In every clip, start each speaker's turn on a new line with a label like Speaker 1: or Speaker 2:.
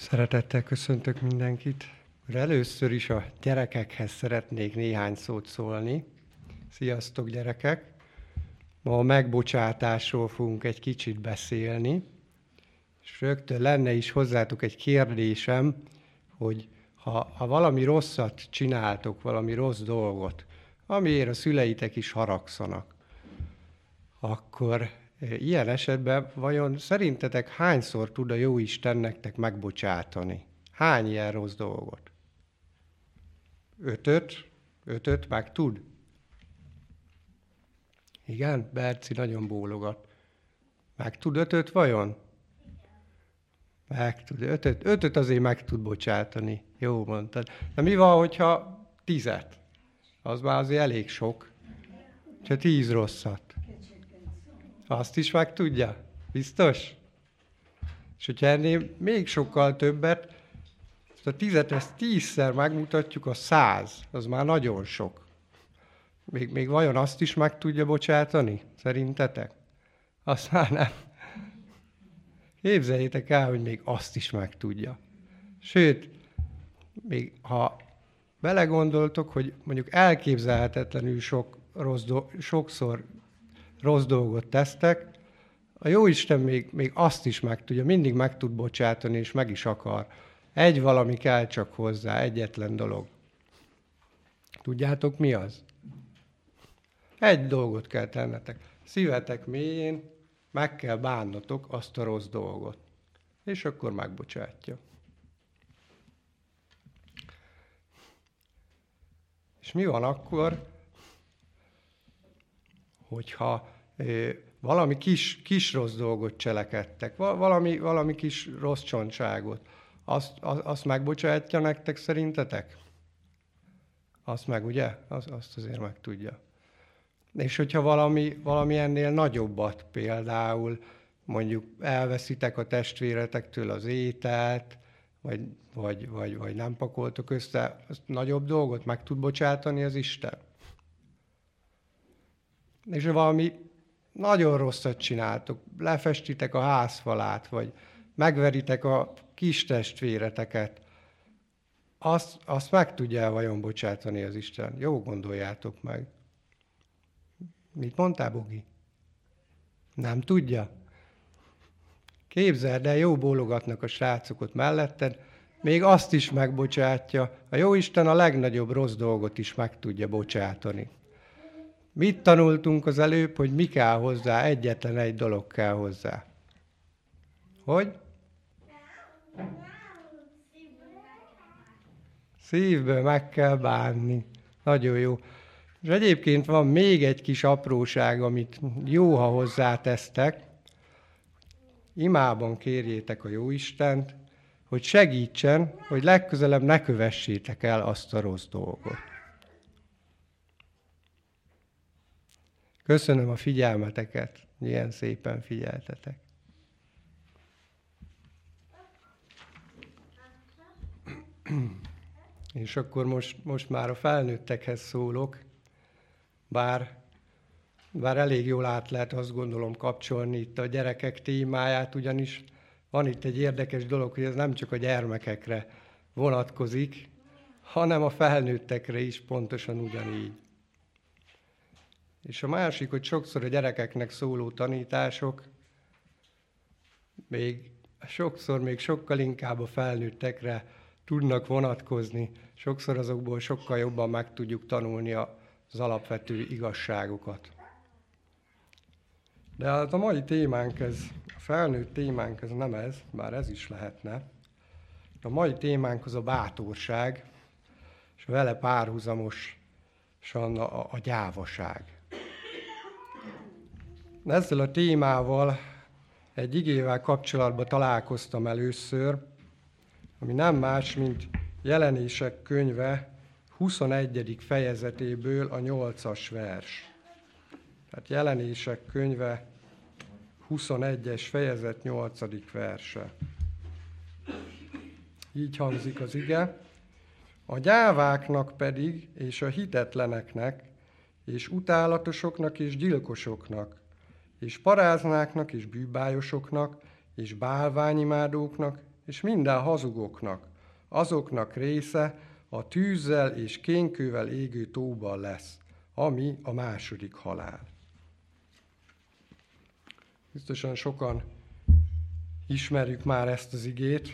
Speaker 1: Szeretettel köszöntök mindenkit. Először is a gyerekekhez szeretnék néhány szót szólni. Sziasztok, gyerekek! Ma a megbocsátásról fogunk egy kicsit beszélni, és rögtön lenne is hozzátok egy kérdésem, hogy ha valami rosszat csináltok, valami rossz dolgot, amiért a szüleitek is haragszanak, akkor ilyen esetben vajon szerintetek hányszor tud a Jóisten nektek megbocsátani? Hány ilyen rossz dolgot? 5-öt? 5-öt meg tud? Igen, Berci nagyon bólogat. Meg tud 5-öt vajon? Meg tud. 5-öt azért meg tud bocsátani. Jó mondtad. De mi van, hogyha 10-et? Az már azért elég sok. Ha 10 rosszat. Azt is meg tudja? Biztos? És hogyha ennél még sokkal többet, a 10-et ezt 10-szer megmutatjuk, a 100, az már nagyon sok. Még vajon azt is meg tudja bocsátani? Szerintetek? Azt már nem. Képzeljétek el, hogy még azt is meg tudja. Sőt, még ha belegondoltok, hogy mondjuk elképzelhetetlenül sokszor rossz dolgot tesztek, a Jóisten még azt is meg tudja, mindig meg tud bocsátani, és meg is akar. Egy valami kell csak hozzá, egyetlen dolog. Tudjátok, mi az? Egy dolgot kell tennetek. Szívetek mélyén meg kell bánnotok azt a rossz dolgot. És akkor megbocsátja. És mi van akkor, hogyha valami kis rossz dolgot cselekedtek, valami kis rossz csontságot, azt megbocsátja nektek szerintetek? Azt meg, ugye? Azt azért meg tudja. És hogyha valami ennél nagyobbat, például mondjuk elveszitek a testvéretektől az ételt, vagy nem pakoltok össze, azt nagyobb dolgot meg tud bocsátani az Isten? És valami nagyon rosszat csináltok, lefestitek a házfalát, vagy megveritek a kis testvéreteket, azt meg tudja vajon bocsátani az Isten? Jó, gondoljátok meg. Mit mondtál, Bogi? Nem tudja? Képzeld el, jó bólogatnak a srácok ott melletted, még azt is megbocsátja. A Jóisten a legnagyobb rossz dolgot is meg tudja bocsátani. Mit tanultunk az előbb, hogy mi kell hozzá? Egyetlen egy dolog kell hozzá. Hogy? Szívből meg kell bánni. Nagyon jó. És egyébként van még egy kis apróság, amit jó, ha hozzátesztek. Imában kérjétek a Jóistent, hogy segítsen, hogy legközelebb ne kövessétek el azt a rossz dolgot. Köszönöm a figyelmeteket, ilyen szépen figyeltetek. És akkor most már a felnőttekhez szólok, bár elég jól át lehet, azt gondolom, kapcsolni itt a gyerekek témáját, ugyanis van itt egy érdekes dolog, hogy ez nem csak a gyermekekre vonatkozik, hanem a felnőttekre is pontosan ugyanígy. És a másik, hogy sokszor a gyerekeknek szóló tanítások még sokkal inkább a felnőttekre tudnak vonatkozni. Sokszor azokból sokkal jobban meg tudjuk tanulni az alapvető igazságokat. De hát a mai témánk, a felnőtt témánk, ez nem ez, bár ez is lehetne. A mai témánk az a bátorság, és vele párhuzamosan a gyávaság. Ezzel a témával egy igével kapcsolatban találkoztam először, ami nem más, mint Jelenések könyve 21. fejezetéből a 8. vers. Tehát Jelenések könyve 21. fejezet 8. verse. Így hangzik az ige. A gyáváknak pedig, és a hitetleneknek, és utálatosoknak, és gyilkosoknak, és paráznáknak, és bűbájosoknak, és bálványimádóknak, és minden hazugoknak. Azoknak része a tűzzel és kénkővel égő tóban lesz, ami a második halál. Biztosan sokan ismerjük már ezt az igét.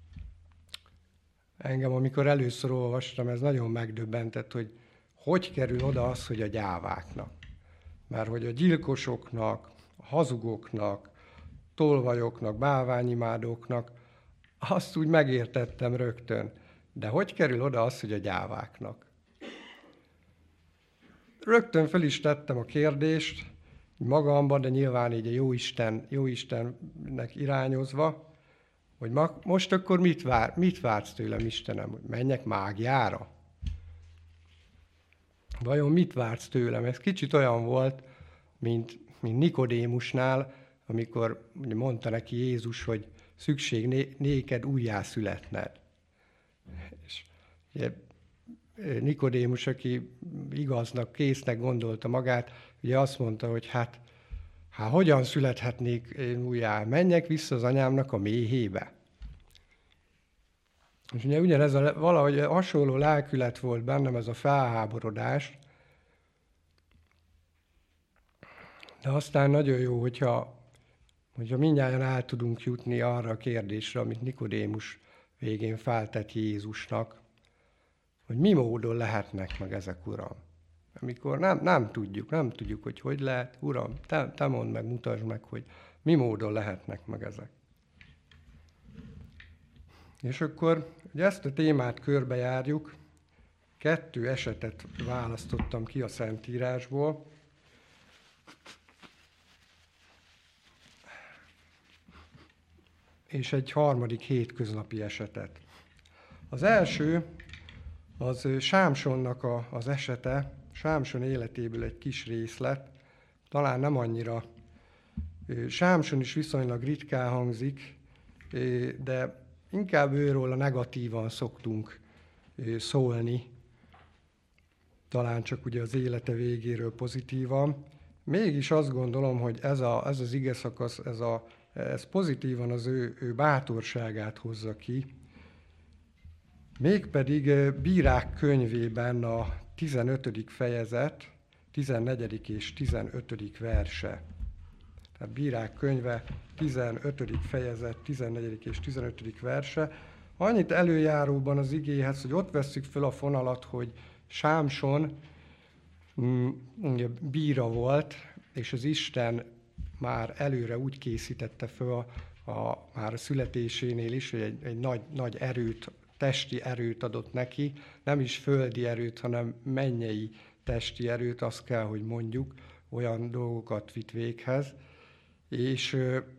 Speaker 1: Engem, amikor először olvastam, ez nagyon megdöbbentett, hogy kerül oda az, hogy a gyáváknak. Mert hogy a gyilkosoknak, a hazugoknak, tolvajoknak, bálványimádóknak, azt úgy megértettem rögtön. De hogy kerül oda az, hogy a gyáváknak? Rögtön fel is tettem a kérdést magamban, de nyilván így a Jóistennek irányozva, hogy most akkor mit vársz tőlem, Istenem, hogy menjek mágiára? Vajon mit vársz tőlem? Ez kicsit olyan volt, mint Nikodémusnál, amikor mondta neki Jézus, hogy szükség néked újjászületned. És ugye, Nikodémus, aki igaznak, késznek gondolta magát, ugye azt mondta, hogy hát hogyan születhetnék én újjá? Menjek vissza az anyámnak a méhébe. És ugye ugyanez valahogy hasonló lelkület volt bennem, ez a felháborodás. De aztán nagyon jó, hogyha mindnyájan el tudunk jutni arra a kérdésre, amit Nikodémus végén feltett Jézusnak, hogy mi módon lehetnek meg ezek, Uram. Amikor nem tudjuk, hogy lehet, Uram, te mondd meg, mutasd meg, hogy mi módon lehetnek meg ezek. És akkor hogy ezt a témát körbejárjuk, 2 esetet választottam ki a Szentírásból. És egy harmadik hétköznapi esetet. Az első, az Sámsonnak az esete, Sámson életéből egy kis részlet, talán nem annyira. Sámson is viszonylag ritkán hangzik, de inkább őről a negatívan szoktunk szólni, talán csak ugye az élete végéről pozitívan. Mégis azt gondolom, hogy ez az ige szakasz, ez pozitívan az ő bátorságát hozza ki. Mégpedig Bírák könyvében a 15. fejezet, 14. és 15. verse. Tehát Bírák könyve 15. fejezet, 14. és 15. verse. Annyit előjáróban az igéhez, hogy ott vesszük föl a fonalat, hogy Sámson bíra volt, és az Isten már előre úgy készítette föl már a születésénél is, hogy egy nagy erőt, testi erőt adott neki, nem is földi erőt, hanem mennyei testi erőt, azt kell, hogy mondjuk, olyan dolgokat vitt véghez. És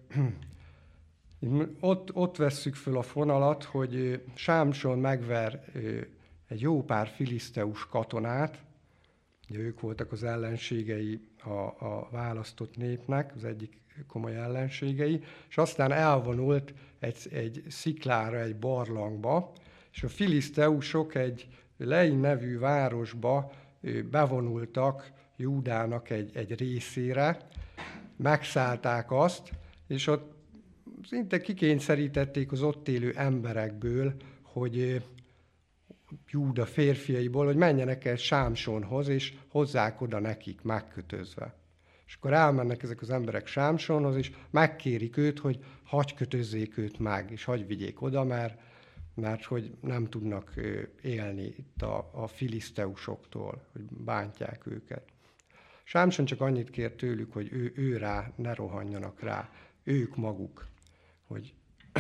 Speaker 1: ott vesszük föl a fonalat, hogy Sámson megver egy jó pár filiszteus katonát, ugye ők voltak az ellenségei a választott népnek, az egyik komoly ellenségei, és aztán elvonult egy sziklára, egy barlangba, és a filiszteusok egy Lein nevű városba bevonultak Júdának egy részére, megszállták azt, és ott szinte kikényszerítették az ott élő emberekből, hogy Júda férfiaiból, hogy menjenek el Sámsonhoz, és hozzák oda nekik megkötözve. És akkor elmennek ezek az emberek Sámsonhoz, és megkérik őt, hogy hagyj kötözzék őt meg, és hagyj vigyék oda, mert hogy nem tudnak élni itt a filiszteusoktól, hogy bántják őket. Sámson csak annyit kér tőlük, hogy ő rá ne rohanjanak rá, ők maguk, hogy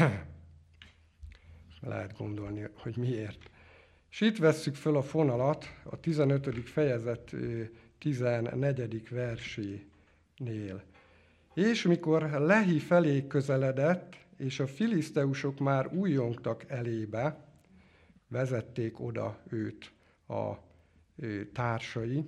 Speaker 1: lehet gondolni, hogy miért. És itt vesszük föl a fonalat a 15. fejezet 14. versénél. És mikor Lehi felé közeledett, és a filiszteusok már újjongtak elébe, vezették oda őt a társai,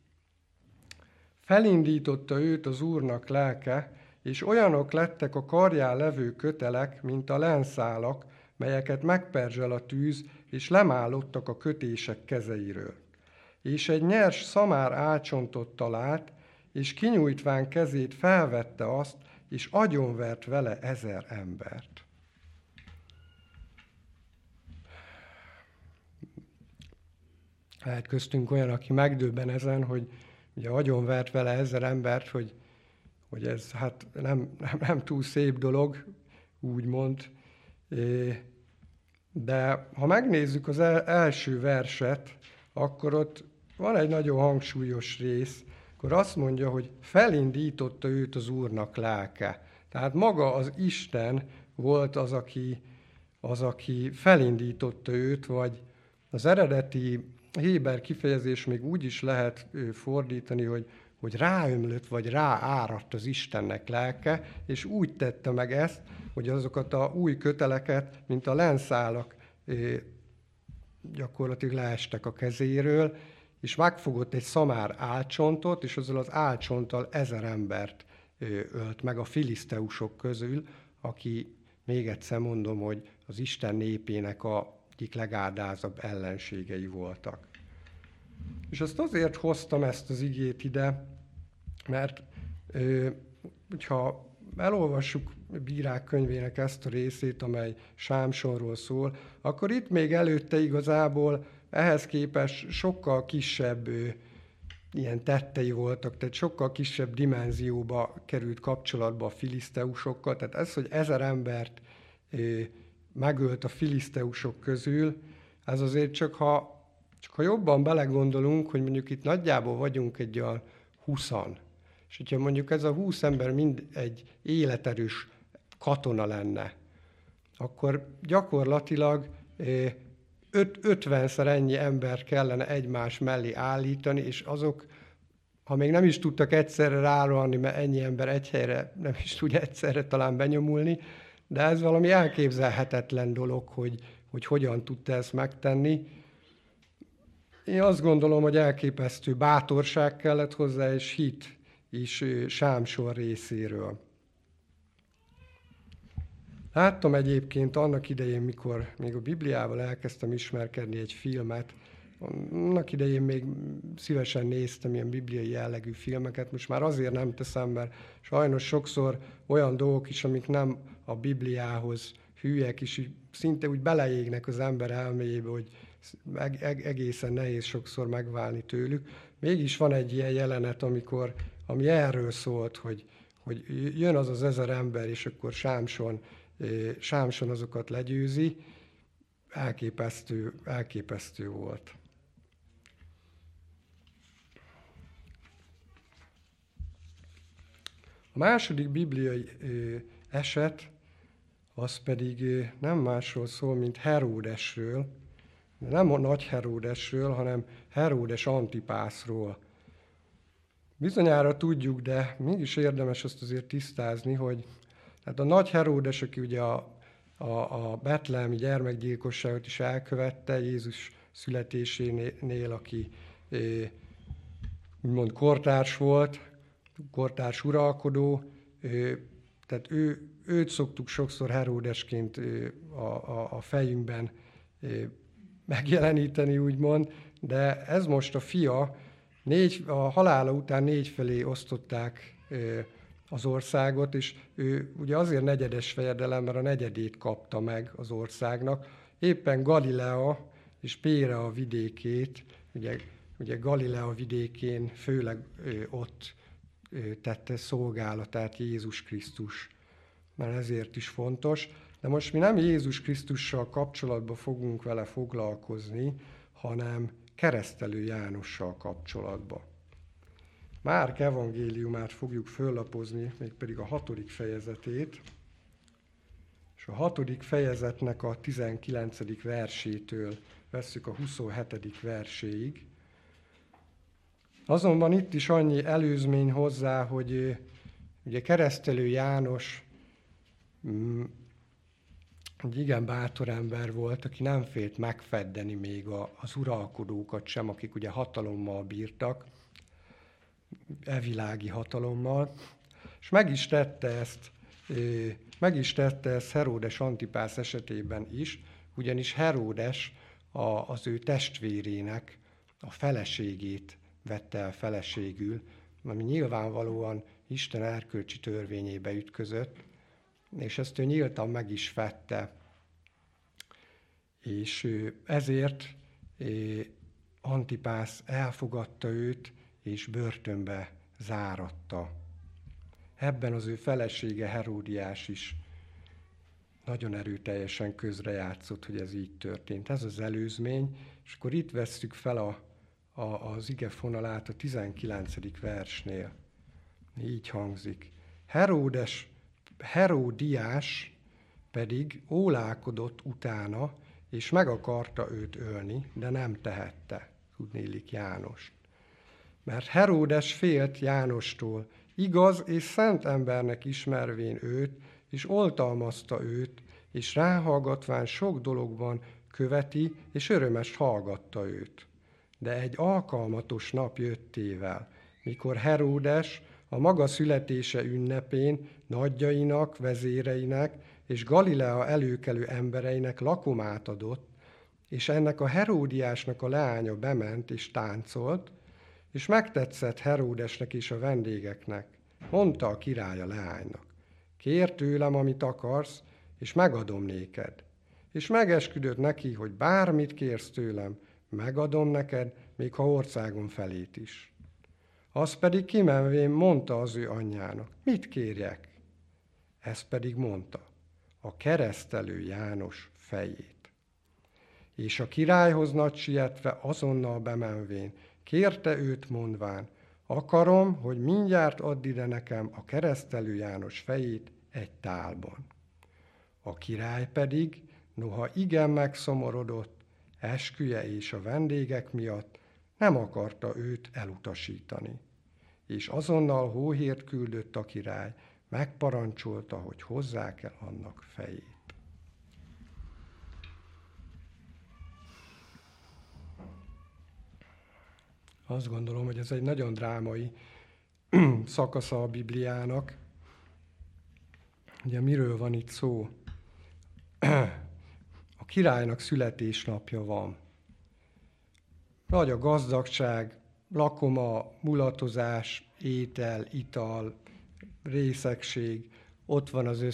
Speaker 1: felindította őt az Úrnak lelke, és olyanok lettek a karján levő kötelek, mint a lenszálak, melyeket megperzsel a tűz, és lemállottak a kötések kezeiről. És egy nyers szamár álcsontot talált, és kinyújtván kezét felvette azt, és agyonvert vele 1000 embert. Lehet köztünk olyan, aki megdöbben ezen, hogy ugye agyonvert vele 1000 embert, hogy ez hát nem túl szép dolog, úgymond. De ha megnézzük az első verset, akkor ott van egy nagyon hangsúlyos rész, akkor azt mondja, hogy felindította őt az Úrnak lelke. Tehát maga az Isten volt az, aki felindította őt, vagy az eredeti héber kifejezés még úgy is lehet fordítani, hogy ráömlött, vagy rááradt az Istennek lelke, és úgy tette meg ezt, hogy azokat a új köteleket, mint a lenszálak gyakorlatilag leestek a kezéről, és megfogott egy szamár álcsontot, és azzal az álcsonttal 1000 embert ölt meg a filiszteusok közül, aki, még egyszer mondom, hogy az Isten népének egyik legádázabb ellenségei voltak. És azt azért hoztam ezt az igét ide, mert hogyha elolvassuk Bírák könyvének ezt a részét, amely Sámsonról szól, akkor itt még előtte igazából ehhez képest sokkal kisebb ilyen tettei voltak, tehát sokkal kisebb dimenzióba került kapcsolatba a filiszteusokkal. Tehát ez, hogy 1000 embert megölt a filiszteusok közül, ez azért csak ha jobban belegondolunk, hogy mondjuk itt nagyjából vagyunk egy olyan 20-an, és hogyha mondjuk ez a 20 ember mind egy életerős katona lenne, akkor gyakorlatilag 50-szer ennyi ember kellene egymás mellé állítani, és azok, ha még nem is tudtak egyszerre rárohanni, mert ennyi ember egy helyre nem is tudja egyszerre talán benyomulni, de ez valami elképzelhetetlen dolog, hogy hogyan tudta ezt megtenni. Én azt gondolom, hogy elképesztő bátorság kellett hozzá, és hit is Sámson részéről. Láttam egyébként annak idején, mikor még a Bibliával elkezdtem ismerkedni, egy filmet. Annak idején még szívesen néztem ilyen bibliai jellegű filmeket, most már azért nem teszem, mert sajnos sokszor olyan dolgok is, amik nem a Bibliához hűek, és szinte úgy beleégnek az ember elméjébe, hogy egészen nehéz sokszor megválni tőlük. Mégis van egy ilyen jelenet, ami erről szólt, hogy jön az 1000 ember, és akkor Sámson azokat legyőzi. Elképesztő volt. A második bibliai eset, az pedig nem másról szól, mint Heródesről. Nem a nagy Heródesről, hanem Heródes Antipászról. Bizonyára tudjuk, de mégis érdemes azt azért tisztázni, hogy hát a nagy Heródes, aki ugye a betlehemi gyermekgyilkosságot is elkövette Jézus születésénél, aki úgymond kortárs volt, kortárs uralkodó, tehát őt szoktuk sokszor Heródesként a fejünkben megjeleníteni, úgymond, de ez most a fia, a halála után 4 felé osztották az országot, és ő ugye azért negyedes fejedelem, mert a negyedét kapta meg az országnak. Éppen Galilea és Pérea vidékét, ugye Galilea vidékén főleg ott tette szolgálatát Jézus Krisztus, mert ezért is fontos. De most mi nem Jézus Krisztussal kapcsolatban fogunk vele foglalkozni, hanem Keresztelő Jánossal kapcsolatban. Márk evangéliumát fogjuk föllapozni, mégpedig a 6. fejezetét, és a 6. fejezetnek a 19. versétől vesszük a 27. verséig. Azonban itt is annyi előzmény hozzá, hogy ugye Keresztelő János egy igen bátor ember volt, aki nem félt megfeddeni még az uralkodókat sem, akik ugye hatalommal bírtak, evilági hatalommal, és meg is tette ezt Heródes Antipász esetében is, ugyanis Heródes az ő testvérének a feleségét vette el feleségül, ami nyilvánvalóan Isten erkölcsi törvényébe ütközött, és ezt ő nyíltan meg is vette. És ezért Antipász elfogadta őt, és börtönbe záratta. Ebben az ő felesége Heródiás is nagyon erőteljesen közrejátszott, hogy ez így történt. Ez az előzmény, és akkor itt vesszük fel az ige fonalát a 19. versnél. Így hangzik. Heródiás pedig ólálkodott utána, és meg akarta őt ölni, de nem tehette, tudnélik Jánost. Mert Heródes félt Jánostól, igaz és szent embernek ismervén őt, és oltalmazta őt, és ráhallgatván sok dologban követi, és örömest hallgatta őt. De egy alkalmatos nap jöttével, mikor Heródes a maga születése ünnepén nagyjainak, vezéreinek és Galilea előkelő embereinek lakomát adott, és ennek a Heródiásnak a leánya bement és táncolt, és megtetszett Heródesnek és a vendégeknek. Mondta a király a leánynak, kérd tőlem, amit akarsz, és megadom néked. És megesküdött neki, hogy bármit kérsz tőlem, megadom neked, még ha országom felét is. Az pedig kimenvén mondta az ő anyjának, mit kérjek? Ez pedig mondta, a keresztelő János fejét. És a királyhoz nagy sietve azonnal bemenvén, kérte őt mondván, akarom, hogy mindjárt add ide nekem a keresztelő János fejét egy tálban. A király pedig, noha igen megszomorodott, esküje és a vendégek miatt nem akarta őt elutasítani. És azonnal hóhért küldött a király, megparancsolta, hogy hozzák el annak fejét. Azt gondolom, hogy ez egy nagyon drámai szakasza a Bibliának. Ugye miről van itt szó? A királynak születésnapja van. Nagy a gazdagság, lakoma, mulatozás, étel, ital, részegség, ott van az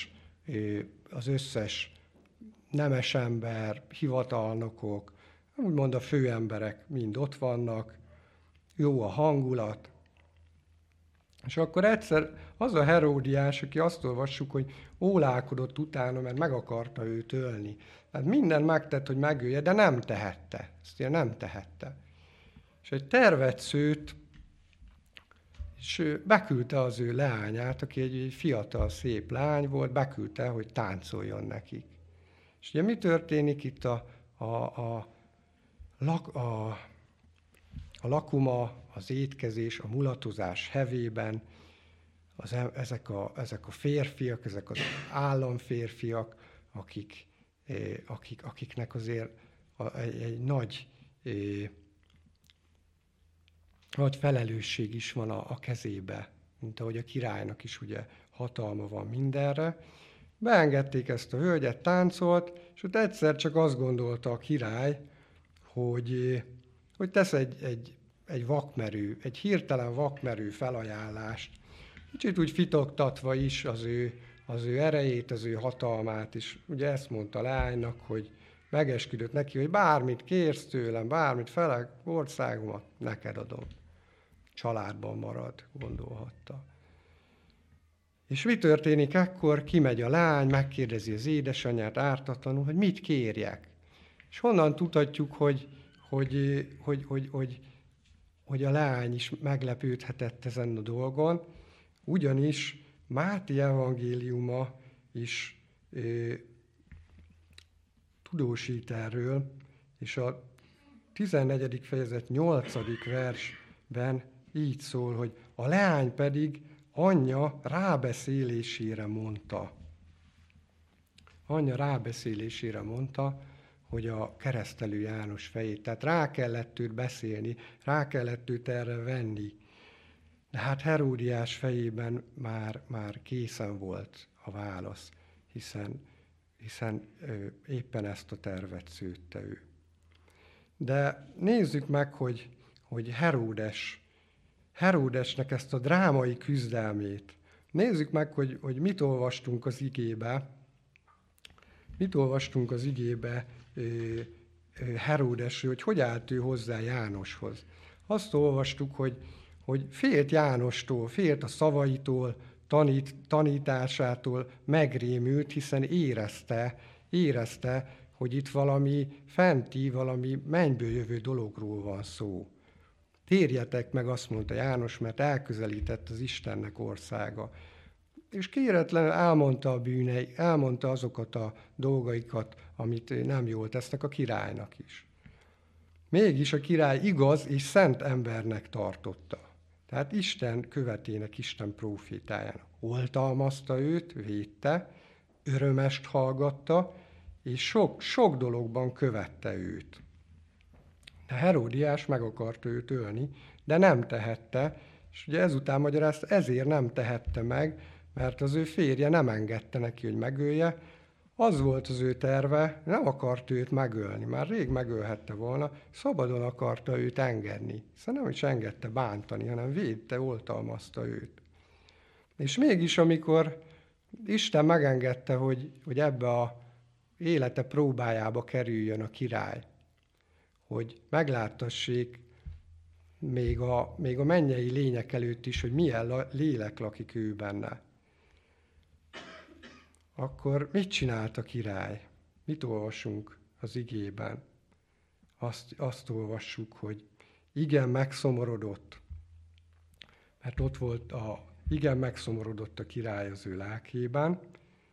Speaker 1: összes nemes ember, hivatalnokok, úgymond a főemberek mind ott vannak, jó a hangulat. És akkor egyszer az a Heródiás, aki azt olvassuk, hogy ólálkodott utána, mert meg akarta őt ölni. Tehát mindent megtett, hogy megölje, de nem tehette. Ezt ilyen nem tehette. És egy tervet szőtt, és beküldte az ő leányát, aki egy fiatal, szép lány volt, beküldte, hogy táncoljon nekik. És ugye mi történik itt a lakoma, az étkezés, a mulatozás hevében, ezek a férfiak, ezek az államférfiak, akiknek azért egy nagy felelősség is van a kezébe, mint ahogy a királynak is ugye hatalma van mindenre. Beengedték ezt a hölgyet, táncolt, és ott egyszer csak azt gondolta a király, hogy tesz egy vakmerő, egy hirtelen vakmerő felajánlást, kicsit úgy fitoktatva is az ő erejét, az ő hatalmát, és ugye ezt mondta a lánynak, hogy megesküdött neki, hogy bármit kérsz tőlem, bármit fele országomat, neked adom. Családban marad, gondolhatta. És mi történik akkor? Kimegy a lány, megkérdezi az édesanyját ártatlanul, hogy mit kérjek. És honnan tudhatjuk, hogy a lány is meglepődhetett ezen a dolgon, ugyanis Máté evangéliuma is tudósít erről, és a 14. fejezet 8. versben így szól, hogy a leány pedig anyja rábeszélésére mondta. Anyja rábeszélésére mondta, hogy a keresztelő János fejét. Tehát rá kellett őt beszélni, rá kellett őt erre venni. De hát Heródiás fejében már készen volt a válasz, hiszen éppen ezt a tervet szőtte ő. De nézzük meg, hogy Heródesnek ezt a drámai küzdelmét. Nézzük meg, hogy mit olvastunk az igébe. Mit olvastunk az igébe Heródesről, hogy állt ő hozzá Jánoshoz. Azt olvastuk, hogy félt Jánostól, félt a szavaitól, tanításától, megrémült, hiszen érezte, hogy itt valami fenti, valami mennyből jövő dologról van szó. Térjetek meg, azt mondta János, mert elközelített az Istennek országa. És kéretlenül elmondta a bűnei, elmondta azokat a dolgaikat, amit nem jól tesznek a királynak is. Mégis a király igaz és szent embernek tartotta. Tehát Isten követének, Isten prófétájának. Oltalmazta őt, védte, örömest hallgatta, és sok dologban követte őt. De Heródiás meg akarta őt ölni, de nem tehette, és ugye ezután magyarázta, ezért nem tehette meg, mert az ő férje nem engedte neki, hogy megölje. Az volt az ő terve, nem akart őt megölni, már rég megölhette volna, szabadon akarta őt engedni. Hiszen nem is engedte bántani, hanem védte, oltalmazta őt. És mégis, amikor Isten megengedte, hogy ebbe a élete próbájába kerüljön a király, hogy megláttassék még a mennyei lények előtt is, hogy milyen lélek lakik ő benne. Akkor mit csinált a király? Mit olvasunk az igében? Azt olvassuk, hogy igen, megszomorodott. Mert ott volt igen, megszomorodott a király az ő lelkében.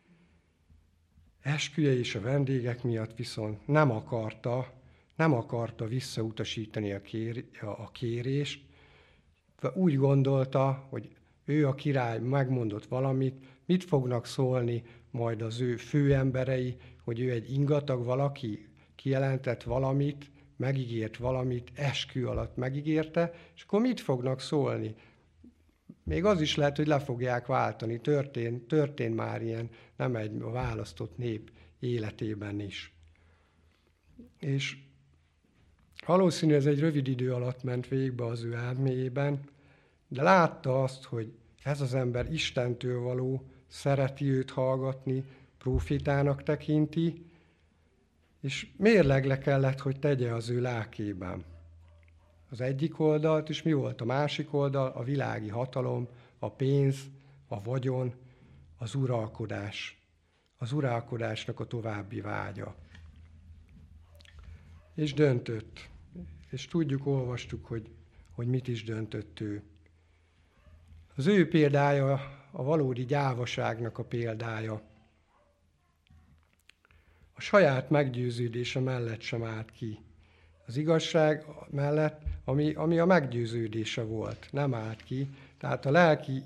Speaker 1: Esküje és a vendégek miatt viszont nem akarta visszautasítani a kérést. Úgy gondolta, hogy ő a király megmondott valamit, mit fognak szólni majd az ő főemberei, hogy ő egy ingatag valaki, kijelentett valamit, megígért valamit, eskü alatt megígérte, és akkor mit fognak szólni? Még az is lehet, hogy le fogják váltani, történt már ilyen, nem egy választott nép életében is. És valószínű ez egy rövid idő alatt ment végbe az ő elméjében, de látta azt, hogy ez az ember Istentől való, szereti őt hallgatni, prófétának tekinti, és mérlegre kellett, hogy tegye az ő lelkében. Az egyik oldalt, és mi volt a másik oldal? A világi hatalom, a pénz, a vagyon, az uralkodás. Az uralkodásnak a további vágya. És döntött. És tudjuk, olvastuk, hogy mit is döntött ő. Az ő példája a valódi gyávaságnak a példája. A saját meggyőződése mellett sem állt ki. Az igazság mellett, ami a meggyőződése volt, nem állt ki, tehát a lelki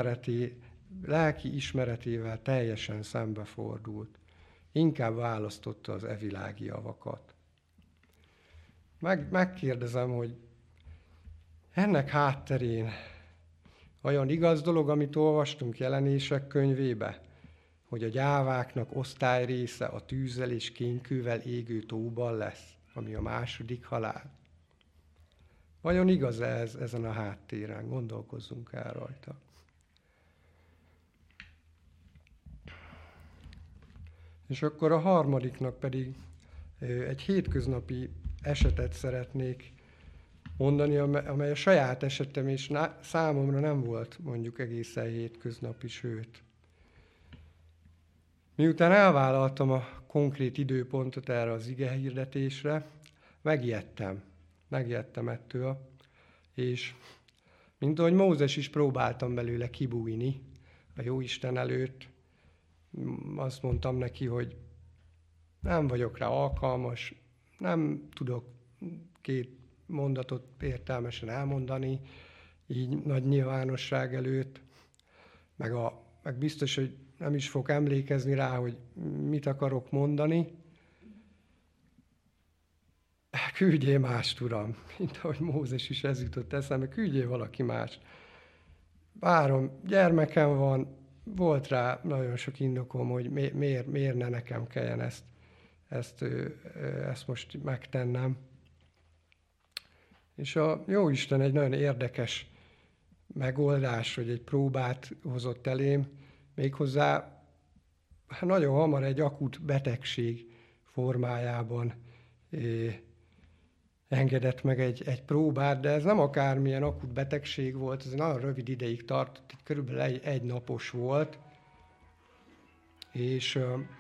Speaker 1: ismeretével teljesen szembefordult. Inkább választotta az evilági javakat. Megkérdezem, hogy ennek hátterén vajon igaz dolog, amit olvastunk Jelenések könyvébe, hogy a gyáváknak osztály része a tűzzel és kénkővel égő tóban lesz, ami a második halál? Vajon igaz ez ezen a háttéren? Gondolkozzunk el rajta. És akkor a harmadiknak pedig egy hétköznapi esetet szeretnék mondani, amely a saját esetem, és számomra nem volt mondjuk egészen hétköznapi, sőt. Miután elvállaltam a konkrét időpontot erre az igehirdetésre, megijedtem ettől, és mint ahogy Mózes is próbáltam belőle kibújni a Jóisten előtt, azt mondtam neki, hogy nem vagyok rá alkalmas, nem tudok két mondatot értelmesen elmondani, így nagy nyilvánosság előtt, meg biztos, hogy nem is fog emlékezni rá, hogy mit akarok mondani. Küldjél mást, Uram, mint ahogy Mózes is ez jutott eszembe, küldjél valaki mást. Várom, gyermekem van, volt rá nagyon sok indokom, hogy miért ne nekem kelljen ezt most megtennem. És a Jóisten egy nagyon érdekes megoldás, hogy egy próbát hozott elém, méghozzá nagyon hamar egy akut betegség formájában, engedett meg egy próbát, de ez nem akármilyen akut betegség volt, ez nagyon rövid ideig tartott, itt körülbelül egy napos volt, és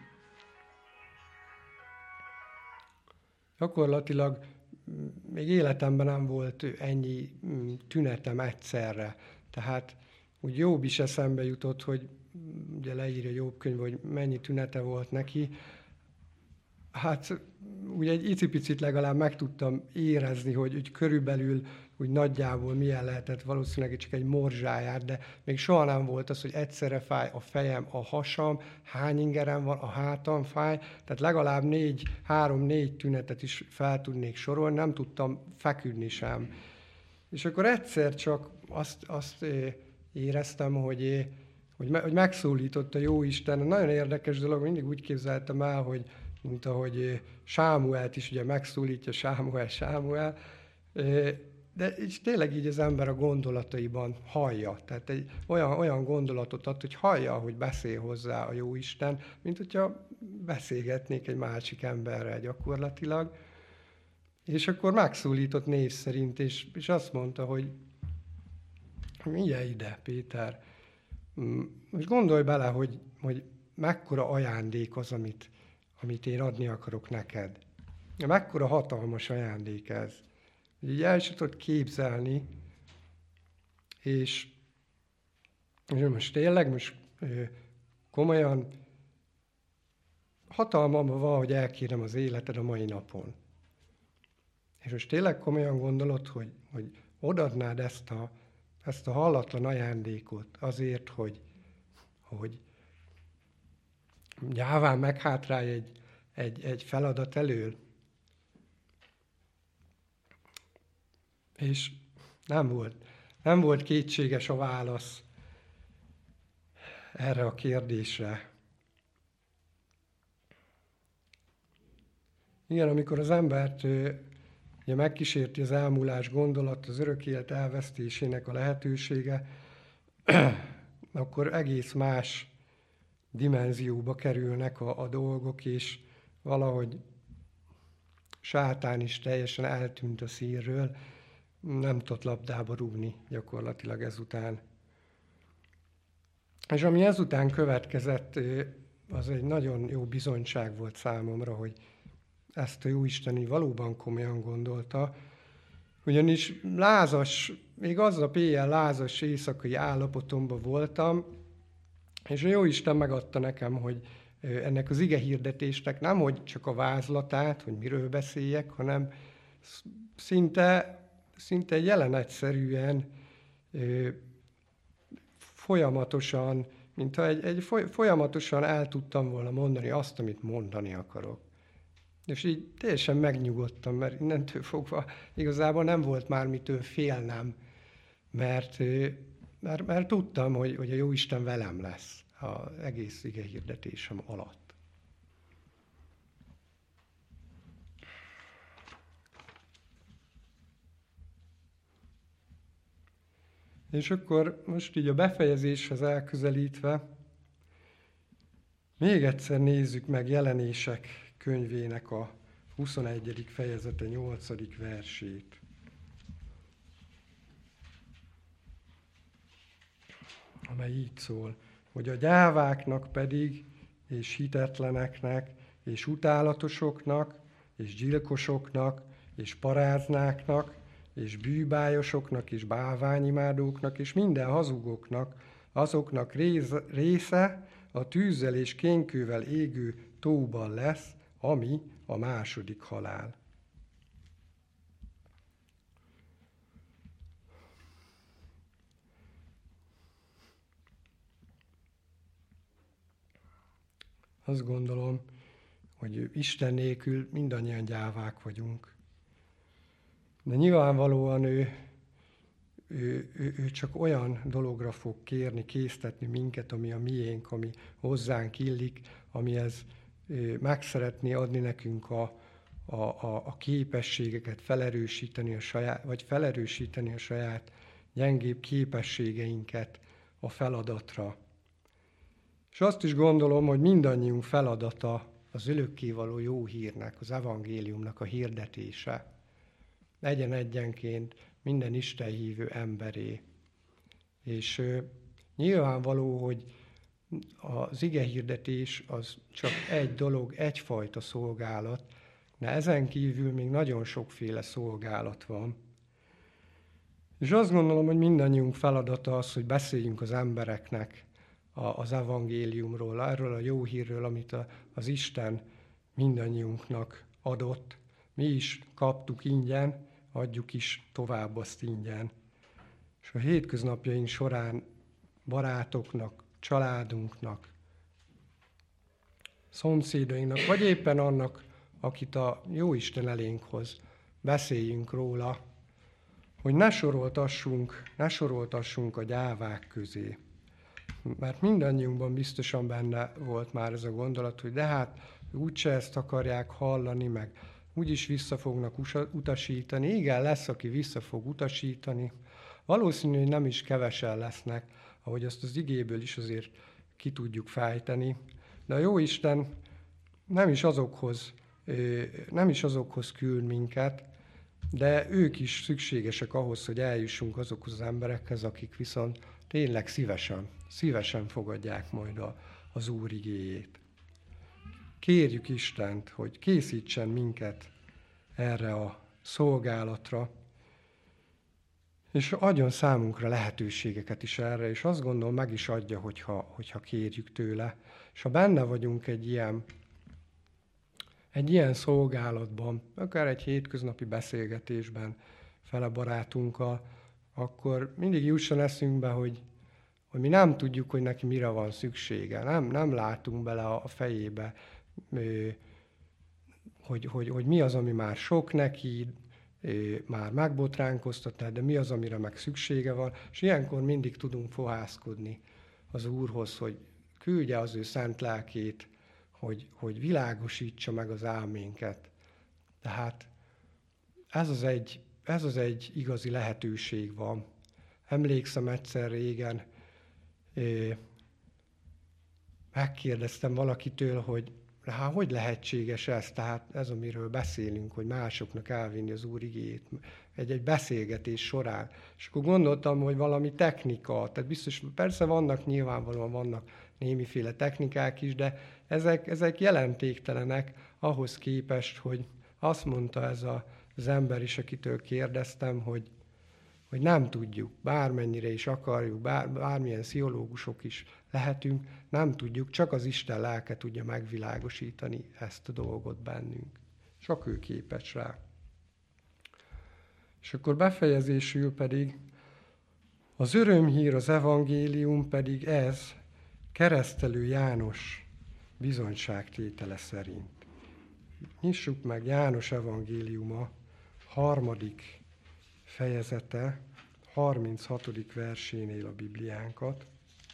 Speaker 1: gyakorlatilag még életemben nem volt ennyi tünetem egyszerre. Tehát úgy Jobb is eszembe jutott, hogy ugye leírja Jobb könyv, hogy mennyi tünete volt neki. Hát úgy egy icipicit legalább meg tudtam érezni, hogy úgy körülbelül úgy nagyjából milyen lehetett, valószínűleg csak egy morzsáját, de még soha nem volt az, hogy egyszerre fáj a fejem, a hasam, hány ingerem van, a hátam fáj, tehát legalább 3-4 tünetet is fel tudnék sorolni, nem tudtam feküdni sem. És akkor egyszer csak azt éreztem, hogy megszólított a Jóisten. Nagyon érdekes dolog, mindig úgy képzeltem el, hogy mint ahogy Sámuelt is ugye megszólítja Sámuel, de és tényleg így az ember a gondolataiban hallja. Tehát egy olyan gondolatot ad, hogy hallja, hogy beszél hozzá a Jóisten, mint hogyha beszélgetnék egy másik emberrel gyakorlatilag. És akkor megszólított név szerint, és azt mondta, hogy mindjárt ide, Péter. Most gondolj bele, hogy mekkora ajándék az, amit én adni akarok neked. Mekkora hatalmas ajándék ez. Így el sem tudod képzelni, és most tényleg, komolyan hatalmamban van, hogy elkérem az életed a mai napon. És most tényleg komolyan gondolod, hogy odaadnád ezt a hallatlan ajándékot azért, hogy gyáván meghátrálj egy feladat elől. És nem volt kétséges a válasz erre a kérdésre. Igen, amikor az embert ugye megkísérti az elmúlás gondolat, az örök élet elvesztésének a lehetősége, akkor egész más dimenzióba kerülnek a dolgok, és valahogy Sátán is teljesen eltűnt a színről, nem tudott labdába rúgni gyakorlatilag ezután. És ami ezután következett, az egy nagyon jó bizonyság volt számomra, hogy ezt a Jóisten valóban komolyan gondolta, ugyanis még aznap éjjel lázas éjszakai állapotomban voltam, és a Jóisten megadta nekem, hogy ennek az igehirdetésnek nem, hogy csak a vázlatát, hogy miről beszéljek, hanem szinte jelenetszerűen, folyamatosan, mintha folyamatosan el tudtam volna mondani azt, amit mondani akarok. És így teljesen megnyugodtam, mert innentől fogva igazából nem volt már mitől félnem, mert tudtam, hogy a Jóisten velem lesz az egész igehirdetésem alatt. És akkor most így a befejezéshez elközelítve, még egyszer nézzük meg Jelenések könyvének a 21. fejezete 8. versét. Amely így szól, hogy a gyáváknak pedig, és hitetleneknek, és utálatosoknak, és gyilkosoknak, és paráznáknak, és bűbájosoknak, és bálványimádóknak, és minden hazugoknak, azoknak része a tűzzel és kénkővel égő tóban lesz, ami a második halál. Azt gondolom, hogy Isten nélkül mindannyian gyávák vagyunk. De nyilvánvalóan ő csak olyan dologra fog kérni, késztetni minket, ami a miénk, ami hozzánk illik, amihez meg szeretné adni nekünk a képességeket, felerősíteni a saját gyengébb képességeinket a feladatra. És azt is gondolom, hogy mindannyiunk feladata az örökkévaló jó hírnek, az evangéliumnak a hirdetése legyen egyenként minden Isten hívő emberé. És nyilvánvaló, hogy az igehirdetés az csak egy dolog, egyfajta szolgálat, de ezen kívül még nagyon sokféle szolgálat van. És azt gondolom, hogy mindannyiunk feladata az, hogy beszéljünk az embereknek az evangéliumról, erről a jó hírről, amit az Isten mindannyiunknak adott. Mi is kaptuk ingyen, adjuk is tovább azt ingyen. És a hétköznapjaink során barátoknak, családunknak, szomszédainknak, vagy éppen annak, akit a Jóisten elénk hoz, beszéljünk róla, hogy ne soroltassunk a gyávák közé. Mert mindannyiunkban biztosan benne volt már ez a gondolat, hogy de hát úgyse ezt akarják hallani, meg úgyis vissza fognak utasítani. Igen, lesz, aki vissza fog utasítani. Valószínű, hogy nem is kevesen lesznek, ahogy azt az igéből is azért ki tudjuk fejteni. De a Jóisten nem is azokhoz küld minket, de ők is szükségesek ahhoz, hogy eljussunk azokhoz az emberekhez, akik viszont tényleg szívesen fogadják majd az Úr igéjét. Kérjük Istent, hogy készítsen minket erre a szolgálatra, és adjon számunkra lehetőségeket is erre, és azt gondolom, meg is adja, hogyha kérjük tőle. És ha benne vagyunk egy ilyen szolgálatban, akár egy hétköznapi beszélgetésben fele barátunkkal, akkor mindig jusson eszünkbe, hogy mi nem tudjuk, hogy neki mire van szüksége. Nem látunk bele a fejébe, hogy mi az, ami már sok neki, már megbotránkoztatná, de mi az, amire meg szüksége van. És ilyenkor mindig tudunk fohászkodni az Úrhoz, hogy küldje az ő szent lelkét, hogy világosítsa meg az álménket. Tehát ez az egy igazi lehetőség van. Emlékszem egyszer régen, megkérdeztem valakitől, hogy hogy lehetséges ez, tehát ez, amiről beszélünk, hogy másoknak elvinni az Úr igéjét egy beszélgetés során. És akkor gondoltam, hogy valami technika, tehát biztos, persze nyilvánvalóan vannak némiféle technikák is, de ezek jelentéktelenek ahhoz képest, hogy azt mondta ez az ember is, akitől kérdeztem, hogy nem tudjuk, bármennyire is akarjuk, bármilyen pszichológusok is lehetünk, nem tudjuk, csak az Isten lelke tudja megvilágosítani ezt a dolgot bennünk. Csak ő képes rá. És akkor befejezésül pedig az örömhír, az evangélium pedig ez Keresztelő János bizonyságtétele szerint. Nyissuk meg János evangéliuma 3. fejezete, 36. versénél a Bibliánkat.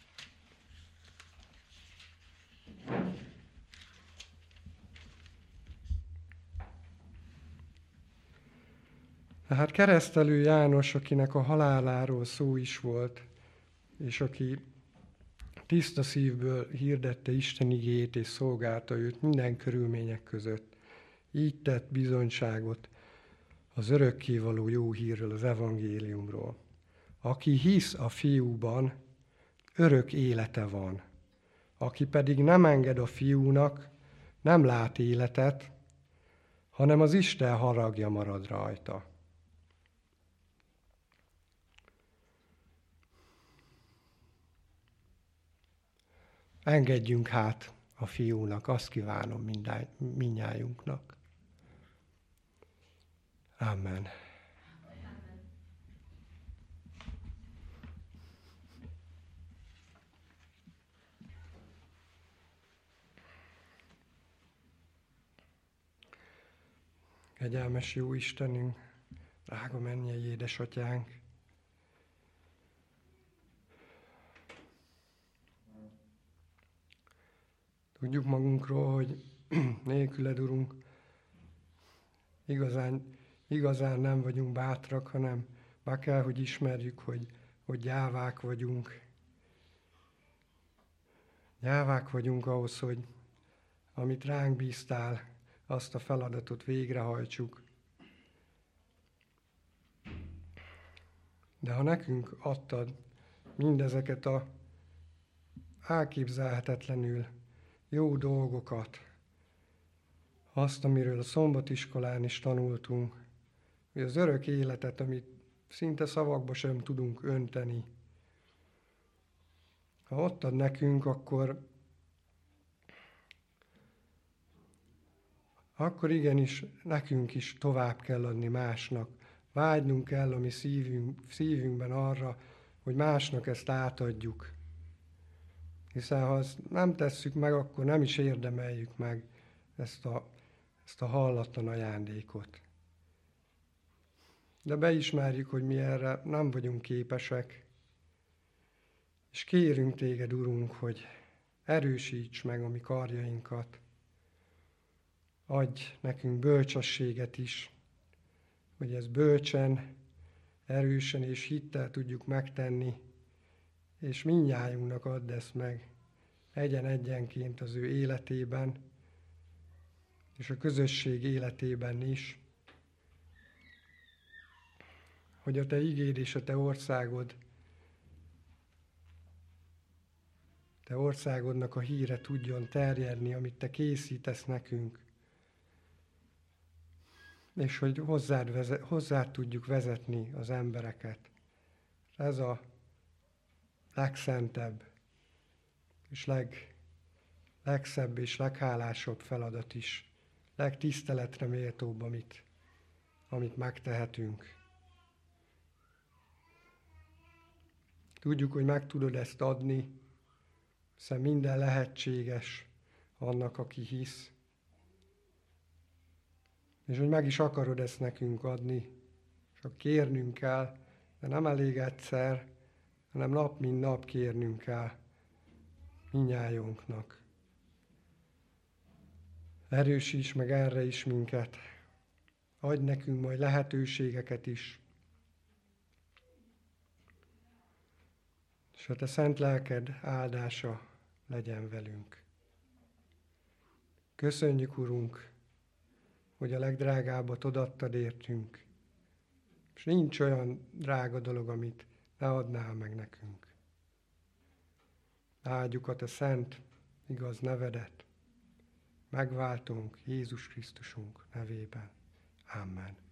Speaker 1: Tehát Keresztelő János, akinek a haláláról szó is volt, és aki tiszta szívből hirdette Isten igéjét és szolgálta őt minden körülmények között, így tett bizonyságot az örökkévaló jó hírről, az evangéliumról. Aki hisz a Fiúban, örök élete van. Aki pedig nem enged a Fiúnak, nem lát életet, hanem az Isten haragja marad rajta. Engedjünk hát a Fiúnak, azt kívánom mindnyájunknak. Amen. Kegyelmes jó Istenünk, drága mennyei édesatyánk, tudjuk magunkról, hogy nélküled, Urunk, igazán nem vagyunk bátrak, hanem meg kell, hogy ismerjük, hogy gyávák vagyunk. Gyávák vagyunk ahhoz, hogy amit ránk bíztál, azt a feladatot végrehajtsuk. De ha nekünk adtad mindezeket a elképzelhetetlenül jó dolgokat, azt, amiről a szombatiskolán is tanultunk, hogy az örök életet, amit szinte szavakba sem tudunk önteni, ha adtad nekünk, akkor igenis nekünk is tovább kell adni másnak. Vágynunk kell a mi szívünkben arra, hogy másnak ezt átadjuk. Hiszen ha ezt nem tesszük meg, akkor nem is érdemeljük meg ezt a hallatlan ajándékot. De beismerjük, hogy mi erre nem vagyunk képesek, és kérünk téged, Urunk, hogy erősíts meg a mi karjainkat, adj nekünk bölcsességet is, hogy ezt bölcsen, erősen és hittel tudjuk megtenni, és mindnyájunknak add ezt meg egyenként az ő életében, és a közösség életében is, hogy a te igéd és a te országodnak a híre tudjon terjedni, amit te készítesz nekünk, és hogy hozzád tudjuk vezetni az embereket. Ez a legszentebb, és legszebb és leghálásabb feladat is, legtiszteletre méltóbb, amit megtehetünk. Tudjuk, hogy meg tudod ezt adni, hiszen minden lehetséges annak, aki hisz. És hogy meg is akarod ezt nekünk adni, csak kérnünk kell, de nem elég egyszer, hanem nap mint nap kérnünk kell mindnyájunknak. Erősíts meg erre is minket, adj nekünk majd lehetőségeket is, és a te szent lelked áldása legyen velünk. Köszönjük, Urunk, hogy a legdrágábbat odaadtad értünk, és nincs olyan drága dolog, amit ne adnál meg nekünk. Áldjuk a te szent, igaz nevedet, megváltunk Jézus Krisztusunk nevében. Amen.